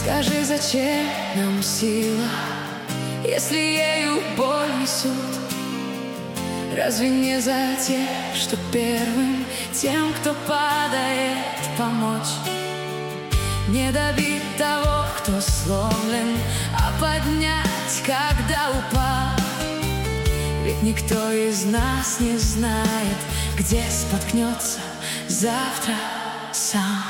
Скажи, зачем нам сила, если ею боль несут? Разве не за те, что первым тем, кто падает, помочь? Не добить того, кто сломлен, а поднять, когда упал. Ведь никто из нас не знает, где споткнется завтра сам.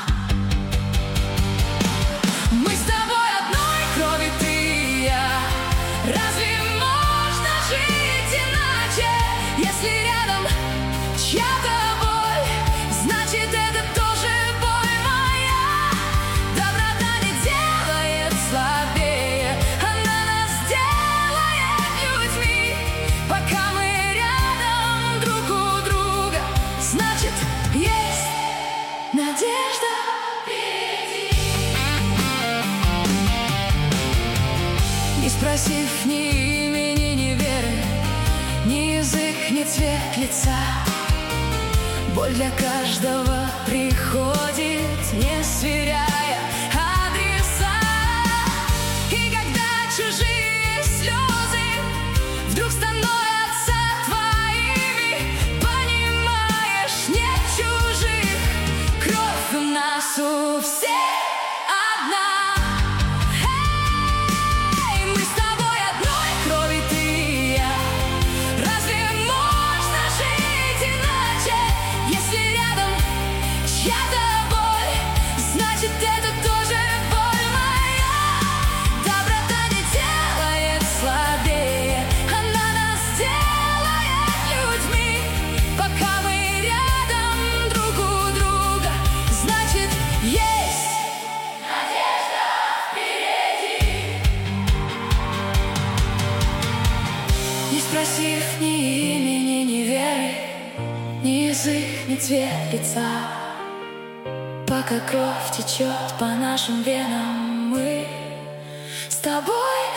Мы с тобой одной крови, ты и я. Разве можно жить иначе? Если рядом чья-то боль, значит, это тоже боль моя. Доброта не делает слабее, она нас делает людьми. Пока мы рядом друг у друга, значит, есть надежда. Не спросив ни имени, ни веры, ни язык, ни цвет лица, боль для каждого приходит, не сверяя адреса. И когда чужие слезы вдруг становятся твоими, понимаешь, нет чужих, кровь у нас у всех одна. Не спросив ни имени, ни веры, ни язык, ни цвет лица, пока кровь течет по нашим венам, мы с тобой